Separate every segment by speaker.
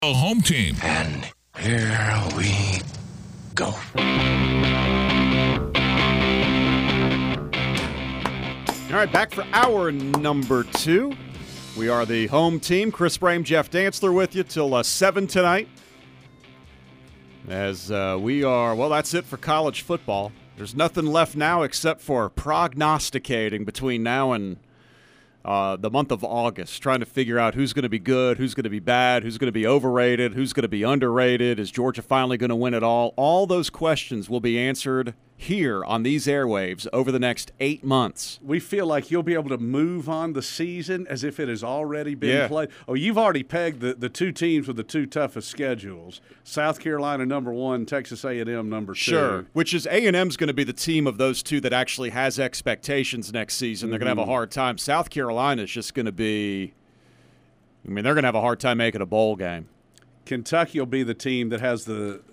Speaker 1: Home team.
Speaker 2: And here we go.
Speaker 3: All right, back for hour number 2. We are the home team. Chris Brame, Jeff Dantzler with you till 7 tonight. As we are, well, that's it for college football. There's nothing left now except for prognosticating between now and the month of August, trying to figure out who's going to be good, who's going to be bad, who's going to be overrated, who's going to be underrated. Is Georgia finally going to win it all? All those questions will be answered here on these airwaves over the next 8 months.
Speaker 4: We feel like you'll be able to move on the season as if it has already been played. Oh, you've already pegged the two teams with the two toughest schedules. South Carolina number 1, Texas A&M number 2.
Speaker 3: Sure, which is A&M's going to be the team of those two that actually has expectations next season. They're going to have a hard time. South Carolina is just going to be – they're going to have a hard time making a bowl game.
Speaker 4: Kentucky will be the team that has the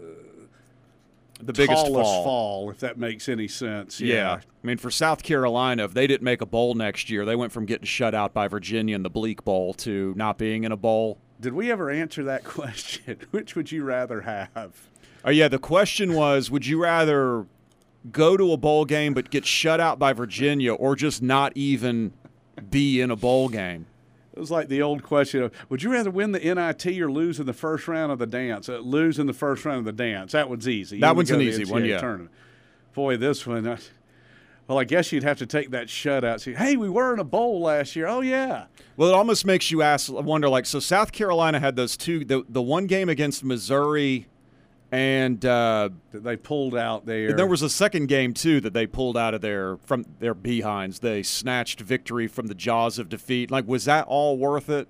Speaker 3: biggest
Speaker 4: fall, if that makes any sense.
Speaker 3: Yeah. For South Carolina, if they didn't make a bowl next year, they went from getting shut out by Virginia in the Bleak Bowl to not being in a bowl.
Speaker 4: Did we ever answer that question? Which would you rather have?
Speaker 3: Oh, yeah, the question was, would you rather go to a bowl game but get shut out by Virginia or just not even be in a bowl game?
Speaker 4: It was like the old question of, would you rather win the NIT or lose in the first round of the dance? Lose in the first round of the dance. That one's easy.
Speaker 3: That one's an easy one, yeah.
Speaker 4: Tournament. Boy, this one, well, I guess you'd have to take that shutout. Say, hey, we were in a bowl last year. Oh, yeah.
Speaker 3: Well, it almost makes you wonder, so South Carolina had those two, the one game against Missouri and
Speaker 4: they pulled out there.
Speaker 3: There was a second game, too, that they pulled out of from their behinds. They snatched victory from the jaws of defeat. Was that all worth it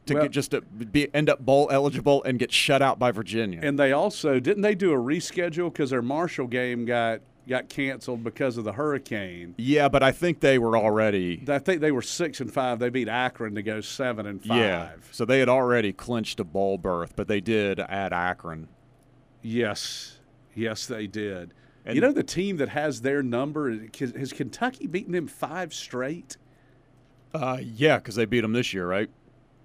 Speaker 3: to end up bowl eligible and get shut out by Virginia?
Speaker 4: And they also, didn't they do a reschedule because their Marshall game got canceled because of the hurricane?
Speaker 3: Yeah, but I think they were already.
Speaker 4: I think they were 6-5. They beat Akron to go 7-5.
Speaker 3: Yeah, so they had already clinched a bowl berth, but they did at Akron.
Speaker 4: Yes, they did. And the team that has their number, has Kentucky beaten them 5 straight?
Speaker 3: Yeah, because they beat them this year, right?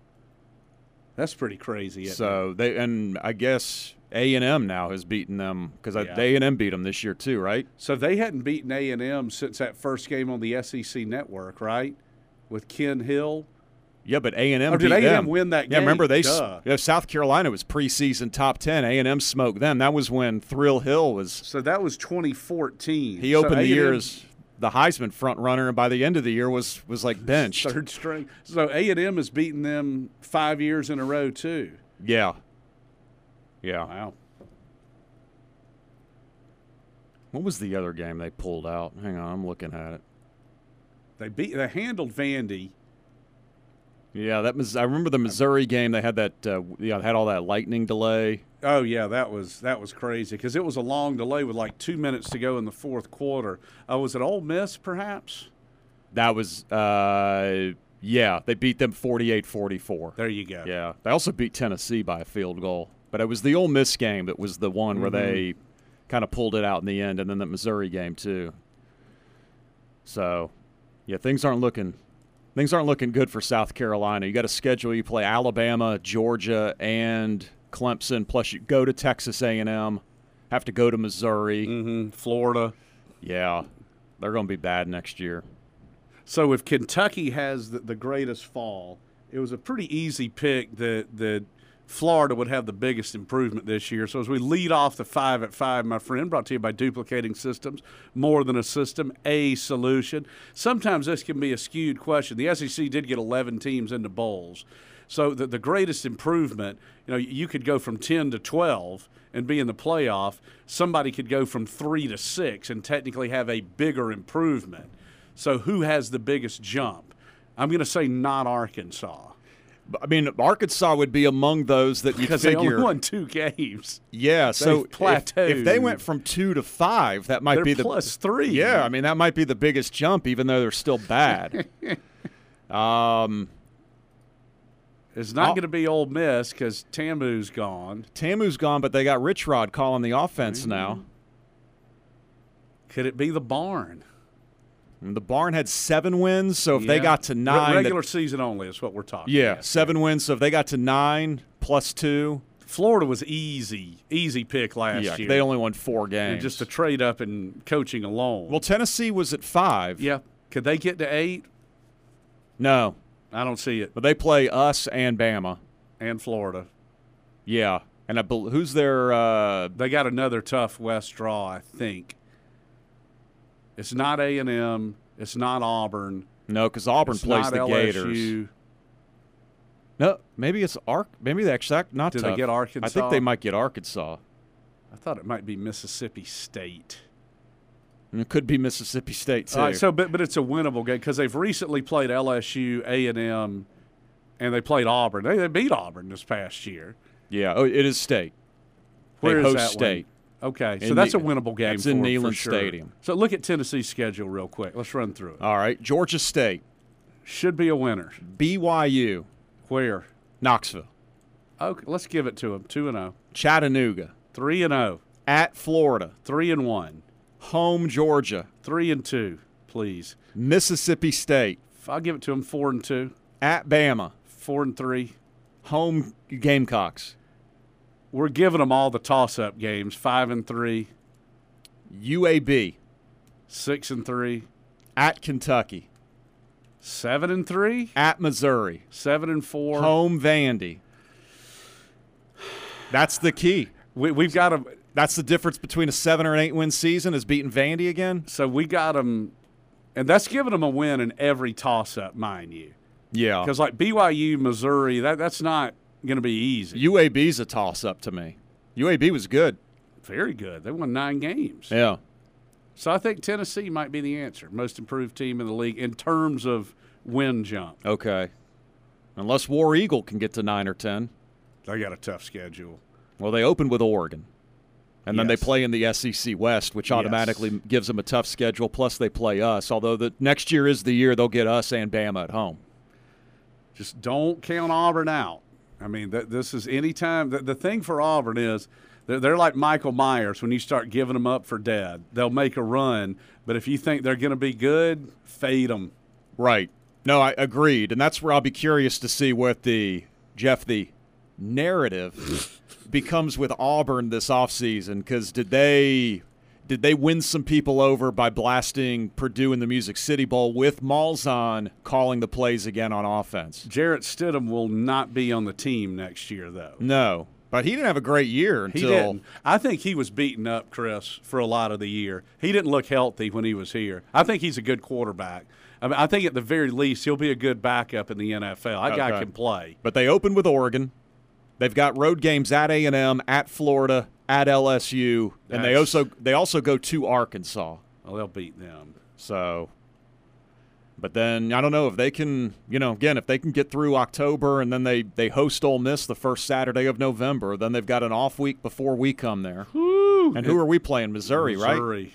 Speaker 4: That's pretty crazy.
Speaker 3: I guess A&M now has beaten them because A&M beat them this year too, right?
Speaker 4: So they hadn't beaten A&M since that first game on the SEC Network, right? With Ken Hill.
Speaker 3: Yeah, but A&M
Speaker 4: did A&M win that game?
Speaker 3: Yeah, remember South Carolina was preseason top 10. A&M smoked them. That was when Thrill Hill was.
Speaker 4: So that was 2014.
Speaker 3: He opened the year as the Heisman front runner, and by the end of the year was benched.
Speaker 4: Third string. So A&M has beaten them 5 years in a row too.
Speaker 3: Yeah.
Speaker 4: Wow.
Speaker 3: What was the other game they pulled out? Hang on, I'm looking at it.
Speaker 4: They handled Vandy.
Speaker 3: Yeah, I remember the Missouri game. They had that. Had all that lightning delay.
Speaker 4: Oh yeah, that was crazy because it was a long delay with 2 minutes to go in the fourth quarter. Was it Ole Miss perhaps?
Speaker 3: That was. They beat them 48-44.
Speaker 4: There you go.
Speaker 3: Yeah, they also beat Tennessee by a field goal, but it was the Ole Miss game that was the one where they kind of pulled it out in the end, and then the Missouri game too. So, yeah, things aren't looking good for South Carolina. You got a schedule. You play Alabama, Georgia, and Clemson. Plus, you go to Texas A&M. Have to go to Missouri.
Speaker 4: Florida.
Speaker 3: Yeah, they're going to be bad next year.
Speaker 4: So if Kentucky has the greatest fall, it was a pretty easy pick that Florida would have the biggest improvement this year. So as we lead off the 5 at 5, my friend, brought to you by Duplicating Systems, more than a system, a solution. Sometimes this can be a skewed question. The SEC did get 11 teams into bowls. So the greatest improvement, you could go from 10 to 12 and be in the playoff. Somebody could go from 3 to 6 and technically have a bigger improvement. So who has the biggest jump? I'm going to say not Arkansas.
Speaker 3: Arkansas would be among those that you figure.
Speaker 4: Because they only won 2 games.
Speaker 3: Yeah, so if they went from 2 to 5, that might be the
Speaker 4: plus 3.
Speaker 3: Yeah, that might be the biggest jump, even though they're still bad.
Speaker 4: It's not going to be Ole Miss because Tamu's gone.
Speaker 3: Tamu's gone, but they got Rich Rod calling the offense now.
Speaker 4: Could it be the Barn?
Speaker 3: And the Barn had 7 wins, so if they got to 9.
Speaker 4: Regular season only is what we're talking
Speaker 3: about. 7 wins, so if they got to 9, +2.
Speaker 4: Florida was easy pick last year.
Speaker 3: They only won 4 games.
Speaker 4: And just a trade up in coaching alone.
Speaker 3: Well, Tennessee was at 5.
Speaker 4: Yeah. Could they get to 8?
Speaker 3: No.
Speaker 4: I don't see it.
Speaker 3: But they play us and Bama.
Speaker 4: And Florida.
Speaker 3: Yeah. And who's their
Speaker 4: they got another tough West draw, I think. It's not A&M. It's not Auburn.
Speaker 3: No, because Auburn plays the
Speaker 4: LSU.
Speaker 3: Gators. No, maybe it's Maybe they actually not.
Speaker 4: Do
Speaker 3: tough.
Speaker 4: they get Arkansas?
Speaker 3: I think they might get Arkansas.
Speaker 4: I thought it might be Mississippi State.
Speaker 3: And it could be Mississippi State too.
Speaker 4: All right, but it's a winnable game because they've recently played LSU, A&M, and they played Auburn. They beat Auburn this past year.
Speaker 3: Yeah, it is State.
Speaker 4: Where
Speaker 3: they
Speaker 4: is
Speaker 3: host
Speaker 4: that
Speaker 3: State.
Speaker 4: One? Okay, so that's a winnable game.
Speaker 3: It's in Neyland
Speaker 4: for sure.
Speaker 3: Stadium.
Speaker 4: So look at Tennessee's schedule real quick. Let's run through it.
Speaker 3: All right, Georgia State.
Speaker 4: Should be a winner.
Speaker 3: BYU.
Speaker 4: Where?
Speaker 3: Knoxville.
Speaker 4: Okay, let's give it to them. 2-0.
Speaker 3: Chattanooga.
Speaker 4: 3-0.
Speaker 3: At Florida.
Speaker 4: 3-1.
Speaker 3: Home Georgia.
Speaker 4: 3-2. Please.
Speaker 3: Mississippi State.
Speaker 4: I'll give it to them. 4-2.
Speaker 3: At Bama.
Speaker 4: 4-3.
Speaker 3: Home Gamecocks.
Speaker 4: We're giving them all the toss-up games. 5-3.
Speaker 3: UAB.
Speaker 4: 6-3.
Speaker 3: At Kentucky.
Speaker 4: 7-3.
Speaker 3: At Missouri.
Speaker 4: 7-4.
Speaker 3: Home Vandy. That's the key.
Speaker 4: We've got them.
Speaker 3: That's the difference between a 7 or an 8 win season is beating Vandy again.
Speaker 4: So we got them, and that's giving them a win in every toss-up, mind you.
Speaker 3: Yeah.
Speaker 4: Because like BYU, Missouri, that's not going to be easy.
Speaker 3: UAB's a toss-up to me. UAB was good.
Speaker 4: Very good. They won 9 games.
Speaker 3: Yeah.
Speaker 4: So I think Tennessee might be the answer. Most improved team in the league in terms of win jump.
Speaker 3: Okay. Unless War Eagle can get to 9 or 10.
Speaker 4: They got a tough schedule.
Speaker 3: Well, they opened with Oregon. And then they
Speaker 4: Yes.
Speaker 3: play in the SEC West, which automatically gives them a tough schedule. Plus, they play us. Although the next year is the year they'll get us and Bama at home.
Speaker 4: Just don't count Auburn out. I mean, this is any time. The thing for Auburn is they're like Michael Myers. When you start giving them up for dead, they'll make a run. But if you think they're going to be good, fade them.
Speaker 3: Right. No, I agreed. And that's where I'll be curious to see what the narrative becomes with Auburn this offseason, because did they win some people over by blasting Purdue in the Music City Bowl with Malzahn calling the plays again on offense?
Speaker 4: Jarrett Stidham will not be on the team next year, though.
Speaker 3: No, but he didn't have a great year until
Speaker 4: He didn't. I think he was beaten up, Chris, for a lot of the year. He didn't look healthy when he was here. I think he's a good quarterback. I mean, I think at the very least he'll be a good backup in the NFL. That guy can play.
Speaker 3: But they opened with Oregon. They've got road games at A&M, at Florida, at LSU, and they also go to Arkansas.
Speaker 4: Well, they'll beat them.
Speaker 3: So, but then I don't know if they can, again, if they can get through October and then they host Ole Miss the first Saturday of November, then they've got an off week before we come there.
Speaker 4: Woo!
Speaker 3: And who are we playing? Missouri, right?
Speaker 4: Missouri.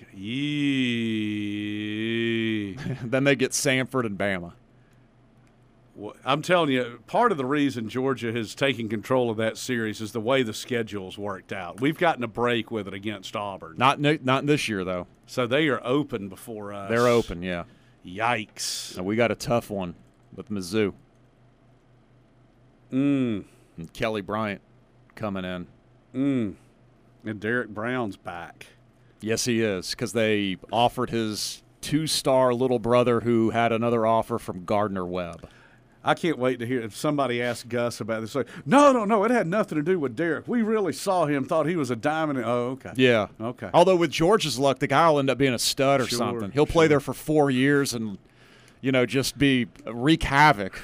Speaker 4: Yee.
Speaker 3: Then they get Samford and Bama.
Speaker 4: Well, I'm telling you, part of the reason Georgia has taken control of that series is the way the schedule's worked out. We've gotten a break with it against Auburn.
Speaker 3: Not this year, though.
Speaker 4: So they are open before us.
Speaker 3: They're open, yeah.
Speaker 4: Yikes.
Speaker 3: And we got a tough one with Mizzou. And Kelly Bryant coming in.
Speaker 4: And Derek Brown's back.
Speaker 3: Yes, he is, because they offered his 2-star little brother who had another offer from Gardner-Webb.
Speaker 4: I can't wait to hear if somebody asks Gus about this. Like, no, it had nothing to do with Derek. We really saw him, thought he was a diamond. Oh, okay.
Speaker 3: Yeah.
Speaker 4: Okay.
Speaker 3: Although with George's luck, the guy will end up being a stud or something. He'll play there for 4 years and, just wreak havoc.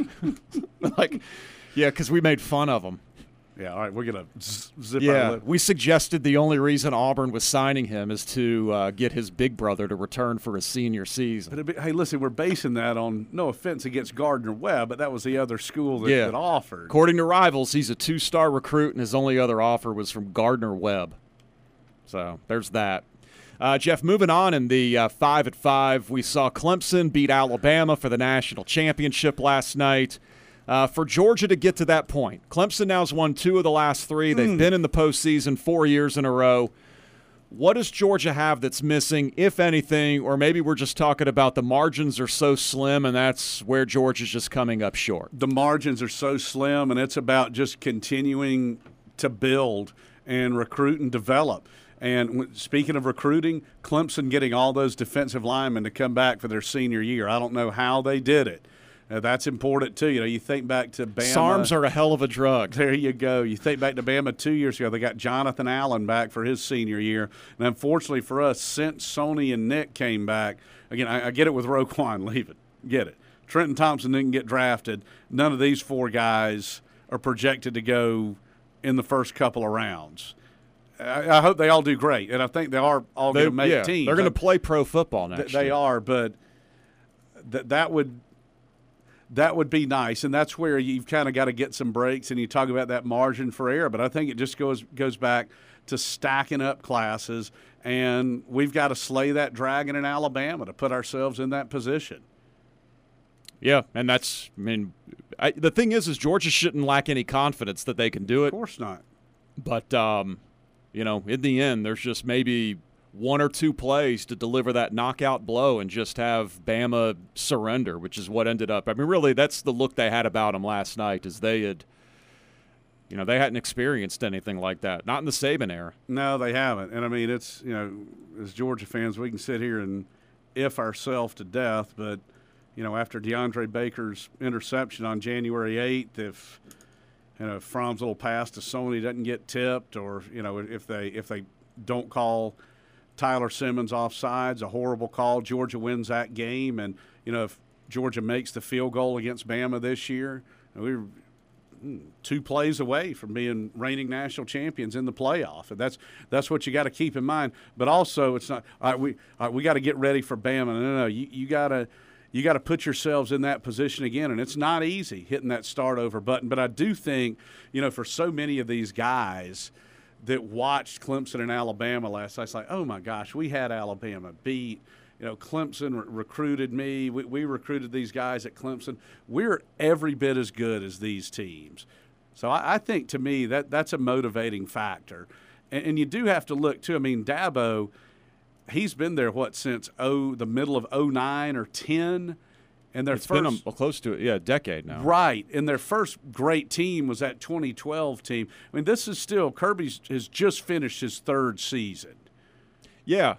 Speaker 3: Because we made fun of him.
Speaker 4: Yeah, all right, we're going to zip
Speaker 3: Yeah,
Speaker 4: our lip.
Speaker 3: we suggested the only reason Auburn was signing him is to get his big brother to return for his senior season.
Speaker 4: But hey, listen, we're basing that on, no offense against Gardner-Webb, but that was the other school that offered.
Speaker 3: According to Rivals, he's a 2-star recruit, and his only other offer was from Gardner-Webb. So there's that. Jeff, moving on in the 5 at 5, we saw Clemson beat Alabama for the national championship last night. For Georgia to get to that point, Clemson now has won 2 of the last 3. They've been in the postseason 4 years in a row. what does Georgia have that's missing, if anything, or maybe we're just talking about the margins are so slim and that's where Georgia's just coming up short?
Speaker 4: The margins are so slim, and it's about just continuing to build and recruit and develop. And speaking of recruiting, Clemson getting all those defensive linemen to come back for their senior year. I don't know how they did it. That's important, too. You think back to Bama.
Speaker 3: SARMs are a hell of a drug.
Speaker 4: There you go. You think back to Bama 2 years ago. They got Jonathan Allen back for his senior year. And unfortunately for us, since Sony and Nick came back, again, I get it with Roquan leaving. Get it. Trenton Thompson didn't get drafted. None of these 4 guys are projected to go in the first couple of rounds. I hope they all do great, and I think they are all going to make teams.
Speaker 3: They're going to play pro football next year.
Speaker 4: They are, but that would be nice, and that's where you've kind of got to get some breaks, and you talk about that margin for error. But I think it just goes back to stacking up classes, and we've got to slay that dragon in Alabama to put ourselves in that position.
Speaker 3: Yeah, and that's – the thing is Georgia shouldn't lack any confidence that they can do it.
Speaker 4: Of course not.
Speaker 3: But, in the end, there's just maybe – 1 or 2 plays to deliver that knockout blow and just have Bama surrender, which is what ended up. Really, that's the look they had about them last night, is they had, they hadn't experienced anything like that, not in the Saban era.
Speaker 4: No, they haven't. And it's, as Georgia fans, we can sit here and if ourselves to death, but after DeAndre Baker's interception on January 8th, if Fromm's little pass to Sony doesn't get tipped, or if they don't call Tyler Simmons offsides, a horrible call. Georgia wins that game, and if Georgia makes the field goal against Bama this year, we were 2 plays away from being reigning national champions in the playoff. And that's what you got to keep in mind. But also, it's not we got to get ready for Bama. No, you got to put yourselves in that position again, and it's not easy hitting that start over button. But I do think for so many of these guys that watched Clemson and Alabama last night, it's like, oh, my gosh, we had Alabama beat. Clemson recruited me. We recruited these guys at Clemson. We're every bit as good as these teams. So I think, to me, that's a motivating factor. And you do have to look, too. Dabo, he's been there, since the middle of 09 or 10? And
Speaker 3: it's been close to a decade now.
Speaker 4: Right. And their first great team was that 2012 team. This is still – Kirby has just finished his 3rd season.
Speaker 3: Yeah.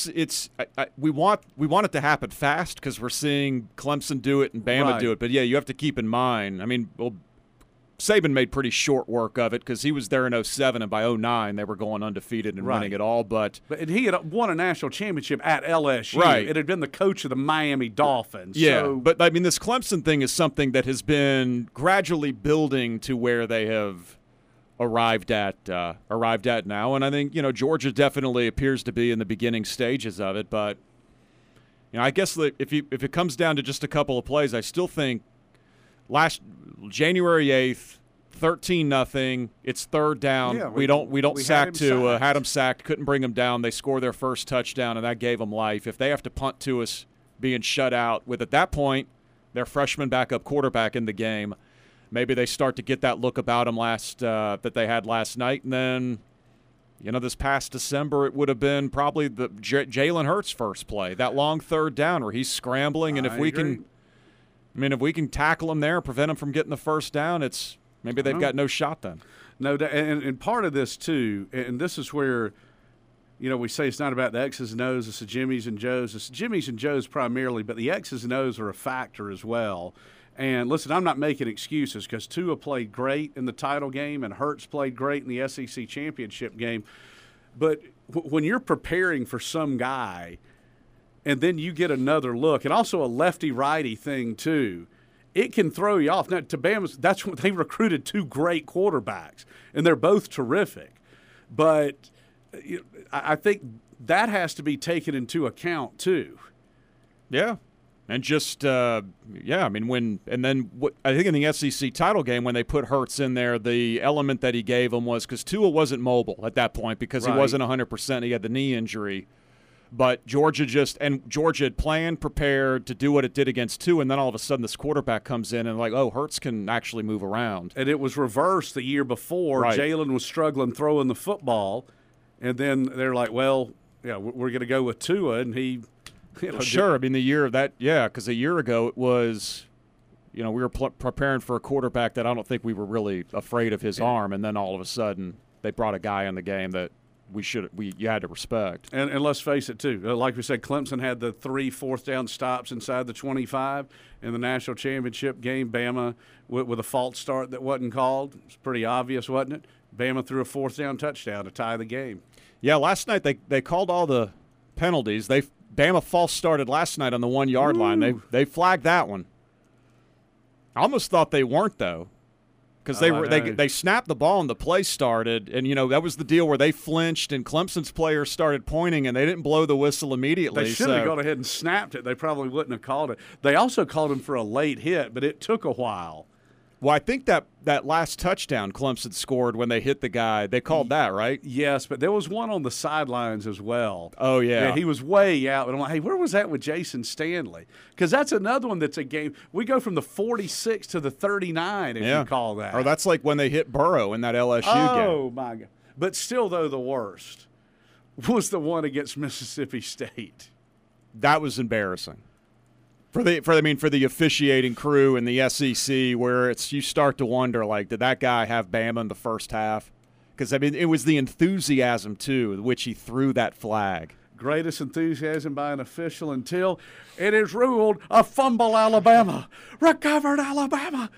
Speaker 3: We want it to happen fast because we're seeing Clemson do it and Bama do it. But, yeah, you have to keep in mind – Saban made pretty short work of it because he was there in 07, and by 09 they were going undefeated and winning it all. But
Speaker 4: he had won a national championship at LSU.
Speaker 3: Right.
Speaker 4: It had been the coach of the Miami Dolphins.
Speaker 3: Yeah, but this Clemson thing is something that has been gradually building to where they have arrived at now. And I think Georgia definitely appears to be in the beginning stages of it. But I guess that if it comes down to just a couple of plays, I still think last January 8th, 13-0. It's 3rd down.
Speaker 4: Yeah,
Speaker 3: we don't sack Tua. Had him sacked. Couldn't bring him down. They score their first touchdown, and that gave them life. If they have to punt to us being shut out with, at that point, their freshman backup quarterback in the game, maybe they start to get that look about them that they had last night. And then, this past December, it would have been probably the Jalen Hurts' first play, that long 3rd down where he's scrambling, and if we can tackle him there, prevent him from getting the first down, maybe they've got no shot then.
Speaker 4: No, and part of this too, and this is where, we say it's not about the X's and O's, it's the Jimmys and Joes. It's Jimmys and Joes primarily, but the X's and O's are a factor as well. And listen, I'm not making excuses because Tua played great in the title game and Hurts played great in the SEC championship game. But when you're preparing for some guy and then you get another look, and also a lefty-righty thing too, it can throw you off. Now, to Bama's, that's what they recruited 2 great quarterbacks, and they're both terrific. But I think that has to be taken into account too.
Speaker 3: Yeah. And just, I think in the SEC title game when they put Hurts in there, the element that he gave him was because Tua wasn't mobile at that point because he wasn't 100%. He had the knee injury. But Georgia had planned, prepared to do what it did against Tua, and then all of a sudden this quarterback comes in and Hurts can actually move around.
Speaker 4: And it was reversed the year before.
Speaker 3: Right.
Speaker 4: Jalen was struggling throwing the football, And then they're like, well, yeah, we're going to go with Tua, and he
Speaker 3: Sure. I mean, the year of that, because a year ago it was, we were preparing for a quarterback that I don't think we were really afraid of his arm, and then all of a sudden they brought a guy in the game that you had to respect.
Speaker 4: And let's face it, too. Like we said, Clemson had the 3 fourth-down stops inside the 25 in the national championship game. Bama with a false start that wasn't called. It's pretty obvious, wasn't it? Bama threw a fourth-down touchdown to tie the game.
Speaker 3: Yeah, last night they called all the penalties. Bama false started last night on the 1-yard line. They flagged that one. I almost thought they weren't, though, because they snapped the ball and the play started, and that was the deal where they flinched and Clemson's players started pointing and they didn't blow the whistle immediately.
Speaker 4: They should have gone ahead and snapped it. They probably wouldn't have called it. They also called him for a late hit, but it took a while.
Speaker 3: Well, I think that last touchdown Clemson scored when they hit the guy, they called that, right?
Speaker 4: Yes, but there was one on the sidelines as well.
Speaker 3: Oh, yeah.
Speaker 4: He was way out. And I'm like, hey, where was that with Jason Stanley? Because that's another one that's a game. We go from the 46 to the 39 if you call that.
Speaker 3: Or that's like when they hit Burrow in that LSU game.
Speaker 4: Oh, my God. But still, though, the worst was the one against Mississippi State.
Speaker 3: That was embarrassing. For the officiating crew in the SEC, where you start to wonder, like, did that guy have Bama in the first half? Because, it was the enthusiasm, too, with which he threw that flag.
Speaker 4: Greatest enthusiasm by an official until it is ruled a fumble Alabama. Recovered Alabama.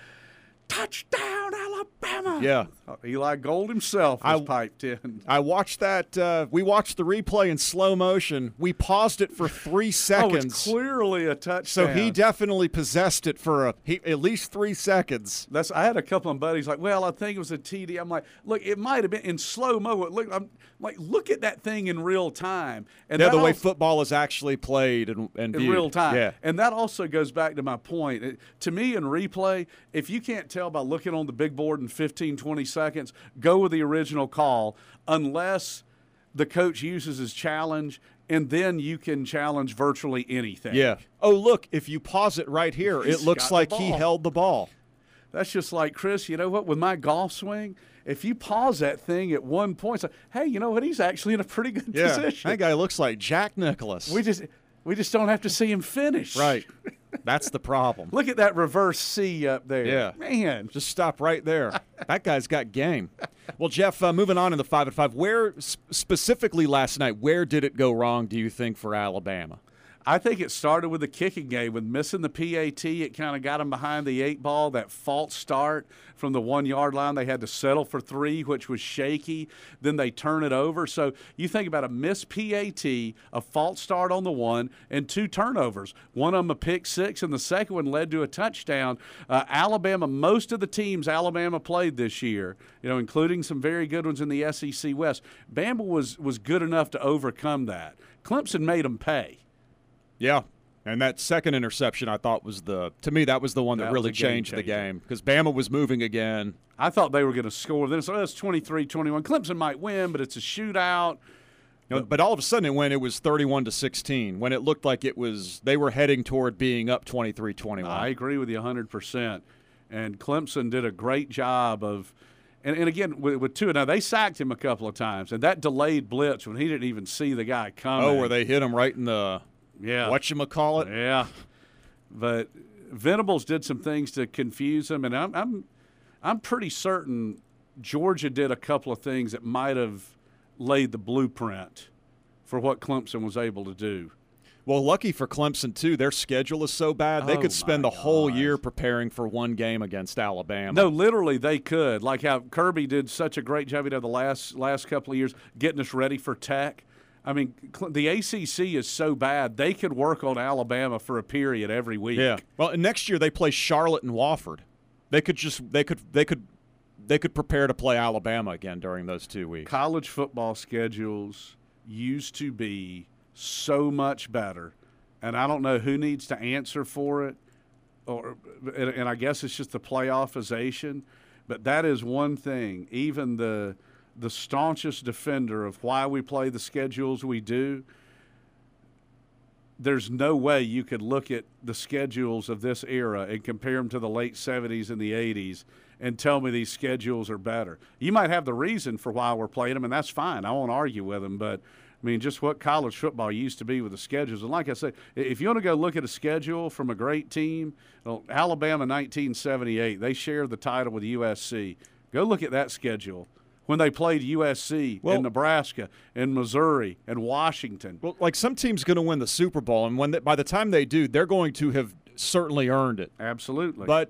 Speaker 4: Touchdown Alabama.
Speaker 3: Yeah.
Speaker 4: Eli Gold himself was piped in.
Speaker 3: I watched that. We watched the replay in slow motion. We paused it for 3 seconds.
Speaker 4: Oh, it's clearly a touchdown.
Speaker 3: So he definitely possessed it for at least 3 seconds.
Speaker 4: I had a couple of buddies like, well, I think it was a TD. I'm like, look, it might have been in slow mo. I'm like, look at that thing in real time. And
Speaker 3: the way football is actually played and viewed.
Speaker 4: In real time.
Speaker 3: Yeah.
Speaker 4: And that also goes back to my point. To me, in replay, if you can't tell by looking on the big board in 15, 20 seconds, go with the original call unless the coach uses his challenge, and then you can challenge virtually anything.
Speaker 3: Yeah. Oh, look, if you pause it right here, it looks like he held the ball.
Speaker 4: That's just like, Chris, you know what, with my golf swing, if you pause that thing at one point, it's like, hey, you know what, he's actually in a pretty good position.
Speaker 3: That guy looks like Jack Nicklaus.
Speaker 4: We just don't have to see him finish.
Speaker 3: Right. That's the problem.
Speaker 4: Look at that reverse C up there.
Speaker 3: Yeah.
Speaker 4: Man.
Speaker 3: Just stop right there. That guy's got game. Well, Jeff, moving on in the 5 at 5, where specifically last night, where did it go wrong, do you think, for Alabama?
Speaker 4: I think it started with the kicking game. With missing the PAT, it kind of got them behind the 8 ball. That false start from the 1-yard line, they had to settle for 3, which was shaky. Then they turn it over. So you think about a missed PAT, a false start on the 1, and 2 turnovers. One of them a pick 6, and the second one led to a touchdown. Alabama, most of the teams Alabama played this year, including some very good ones in the SEC West, Bama was good enough to overcome that. Clemson made them pay.
Speaker 3: Yeah, and that second interception I thought was that was the one that really changed the game because Bama was moving again.
Speaker 4: I thought they were going to score. Then so that's 23-21. Clemson might win, but it's a shootout.
Speaker 3: But all of a sudden it was 31-16 when it looked like they were heading toward being up 23-21.
Speaker 4: I agree with you 100%. And Clemson did a great job of and again, with Tua, now they sacked him a couple of times, and that delayed blitz when he didn't even see the guy coming.
Speaker 3: Oh, where they hit him right in the whatchamacallit?
Speaker 4: Yeah. But Venables did some things to confuse him, and I'm pretty certain Georgia did a couple of things that might have laid the blueprint for what Clemson was able to do.
Speaker 3: Well, lucky for Clemson, too, their schedule is so bad, they could spend the whole year preparing for one game against Alabama.
Speaker 4: No, literally they could. Like how Kirby did such a great job the last couple of years getting us ready for Tech. I mean, the ACC is so bad, they could work on Alabama for a period every week.
Speaker 3: Yeah. Well, and next year they play Charlotte and Wofford. They could prepare to play Alabama again during those 2 weeks.
Speaker 4: College football schedules used to be so much better, and I don't know who needs to answer for it, and I guess it's just the playoffization, but that is one thing. Even the staunchest defender of why we play the schedules we do, there's no way you could look at the schedules of this era and compare them to the late 70s and the 80s and tell me these schedules are better. You might have the reason for why we're playing them, and that's fine. I won't argue with them, but I mean, just what college football used to be with the schedules. And like I said, if you want to go look at a schedule from a great team, well, Alabama 1978, they shared the title with USC. Go look at that schedule when they played USC and Nebraska and Missouri and Washington.
Speaker 3: Well, like some team's going to win the Super Bowl, and by the time they do, they're going to have certainly earned it.
Speaker 4: Absolutely.
Speaker 3: But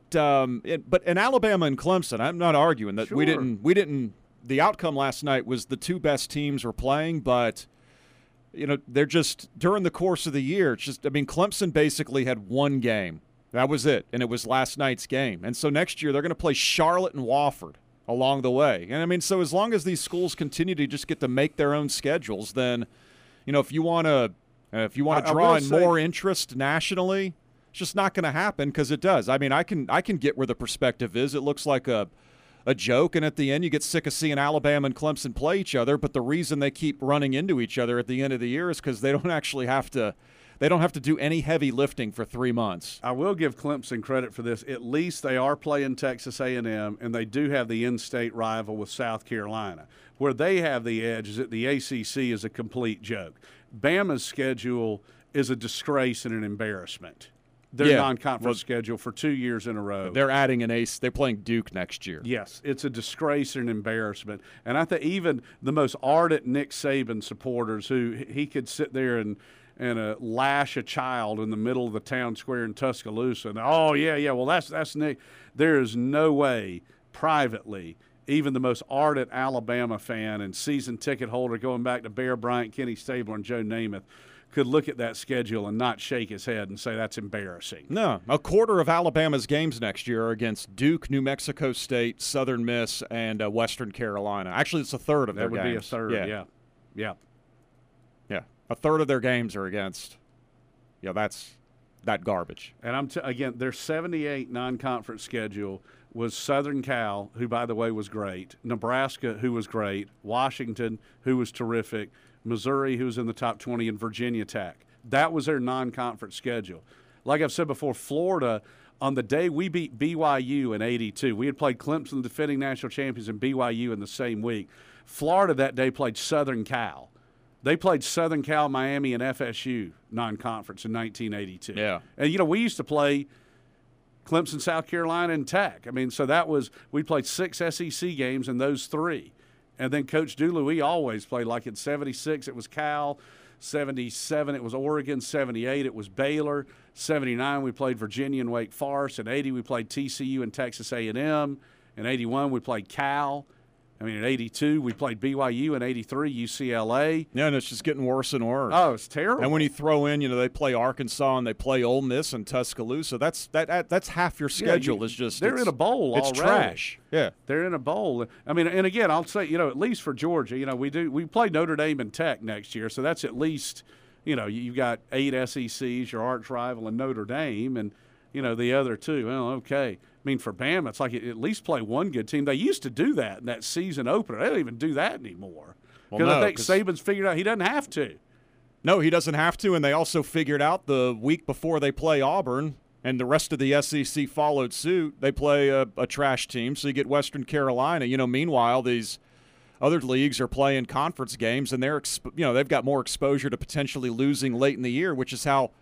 Speaker 3: in Alabama and Clemson, I'm not arguing that we didn't. The outcome last night was the two best teams were playing, but they're just during the course of the year. It's just Clemson basically had one game. That was it, and it was last night's game. And so next year they're going to play Charlotte and Wofford along the way. And so as long as these schools continue to just get to make their own schedules, then if you want to draw in more interest nationally, it's just not going to happen because it does. I can get where the perspective is. It looks like a joke, and at the end you get sick of seeing Alabama and Clemson play each other, but the reason they keep running into each other at the end of the year is because they don't actually have to do any heavy lifting for 3 months.
Speaker 4: I will give Clemson credit for this. At least they are playing Texas A&M, and they do have the in-state rival with South Carolina. Where they have the edge is that the ACC is a complete joke. Bama's schedule is a disgrace and an embarrassment. Their non-conference schedule for 2 years in a row.
Speaker 3: They're adding an ace. They're playing Duke next year.
Speaker 4: Yes, it's a disgrace and an embarrassment. And I think even the most ardent Nick Saban supporters, who he could sit there and lash a child in the middle of the town square in Tuscaloosa, and well that's Nick. There is no way privately, even the most ardent Alabama fan and season ticket holder going back to Bear Bryant, Kenny Stabler, and Joe Namath could look at that schedule and not shake his head and say that's embarrassing.
Speaker 3: No, a quarter of Alabama's games next year are against Duke, New Mexico State, Southern Miss, and Western Carolina. Actually, it's a third of their games.
Speaker 4: That would be a third, yeah.
Speaker 3: A third of their games are against, that's that garbage.
Speaker 4: And again, their 78 non-conference schedule was Southern Cal, who, by the way, was great, Nebraska, who was great, Washington, who was terrific, Missouri, who was in the top 20, and Virginia Tech. That was their non-conference schedule. Like I've said before, Florida, on the day we beat BYU in '82, we had played Clemson, the defending national champions, and BYU in the same week. Florida that day played Southern Cal. They played Southern Cal, Miami, and FSU non-conference in 1982.
Speaker 3: Yeah.
Speaker 4: And, we used to play Clemson, South Carolina, and Tech. So we played 6 SEC games in those 3. And then Coach Dooley always played, like in 76 it was Cal, 77 it was Oregon, 78 it was Baylor, 79 we played Virginia and Wake Forest, in 80 we played TCU and Texas A&M, in 81 we played Cal. In 82 we played BYU, in 83 UCLA.
Speaker 3: Yeah, and it's just getting worse and worse.
Speaker 4: Oh, it's terrible.
Speaker 3: And when you throw in, they play Arkansas and they play Ole Miss and Tuscaloosa, that's half your schedule.
Speaker 4: They're in a bowl already.
Speaker 3: It's trash. Yeah.
Speaker 4: They're in a bowl. And again, I'll say, at least for Georgia, we play Notre Dame and Tech next year, so that's at least, you've got 8 SECs, your arch rival, and Notre Dame, and the other 2. Well, okay. For Bama, it's like at least play one good team. They used to do that in that season opener. They don't even do that anymore. Because I think Saban's figured out he doesn't have to.
Speaker 3: No, he doesn't have to, and they also figured out the week before they play Auburn, and the rest of the SEC followed suit, they play a trash team, so you get Western Carolina. Meanwhile, these other leagues are playing conference games, and they've got more exposure to potentially losing late in the year, which is how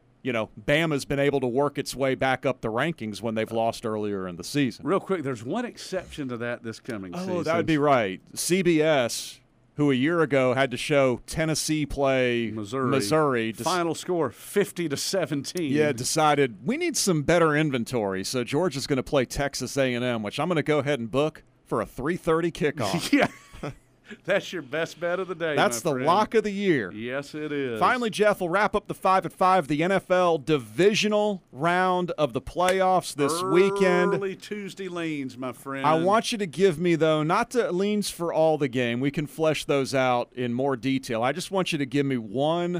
Speaker 3: Bama's been able to work its way back up the rankings when they've lost earlier in the season.
Speaker 4: Real quick, there's one exception to that this coming season.
Speaker 3: Oh, that would be right. CBS, who a year ago had to show Tennessee play Missouri.
Speaker 4: Final score 50-17.
Speaker 3: Yeah, decided we need some better inventory, so Georgia's going to play Texas A&M, which I'm going to go ahead and book for a 3:30 kickoff.
Speaker 4: Yeah. That's your best bet of the day.
Speaker 3: That's the lock of the year.
Speaker 4: Yes, it is.
Speaker 3: Finally, Jeff, we'll wrap up the 5 at 5, the NFL divisional round of the playoffs this weekend.
Speaker 4: Early Tuesday leans, my friend.
Speaker 3: I want you to give me, though, not the leans for all the game. We can flesh those out in more detail. I just want you to give me one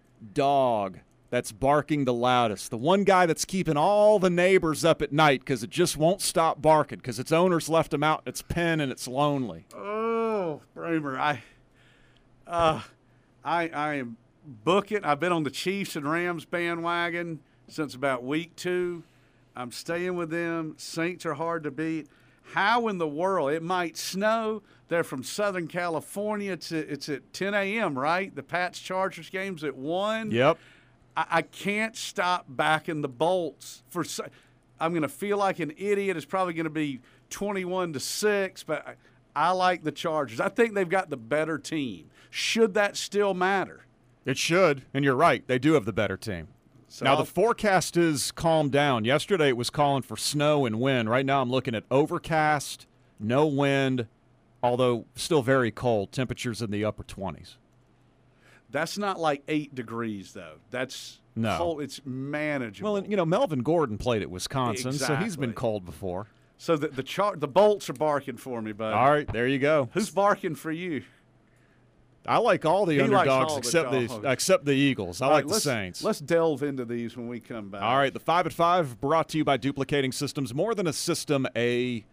Speaker 3: dog that's barking the loudest, the one guy that's keeping all the neighbors up at night because it just won't stop barking because its owners left him out in its pen and it's lonely.
Speaker 4: Oh, Bramer, I am Book it. I've been on the Chiefs and Rams bandwagon since about week 2. I'm staying with them. Saints are hard to beat. How in the world? It might snow. They're from Southern California. It's at 10 a.m., right? The Pats-Chargers game's at 1.
Speaker 3: Yep.
Speaker 4: I can't stop backing the Bolts. I'm going to feel like an idiot. It's probably going to be 21-6, but I like the Chargers. I think they've got the better team. Should that still matter?
Speaker 3: It should, and you're right. They do have the better team.
Speaker 4: So
Speaker 3: Now, the forecast is calmed down. Yesterday it was calling for snow and wind. Right now I'm looking at overcast, no wind, although still very cold. Temperatures in the upper 20s.
Speaker 4: That's not like 8 degrees, though. That's
Speaker 3: No.
Speaker 4: cold. It's manageable.
Speaker 3: Well, and, Melvin Gordon played at Wisconsin, so he's been
Speaker 4: Exactly.
Speaker 3: cold before.
Speaker 4: So the Bolts are barking for me, bud.
Speaker 3: All right, there you go.
Speaker 4: Who's barking for you?
Speaker 3: I like all the
Speaker 4: He likes
Speaker 3: underdogs
Speaker 4: all the dogs.
Speaker 3: except the Eagles. I
Speaker 4: All
Speaker 3: like
Speaker 4: right,
Speaker 3: the Saints.
Speaker 4: Let's delve into these when we come back.
Speaker 3: All right, the 5 at 5 brought to you by Duplicating Systems. More than a system, a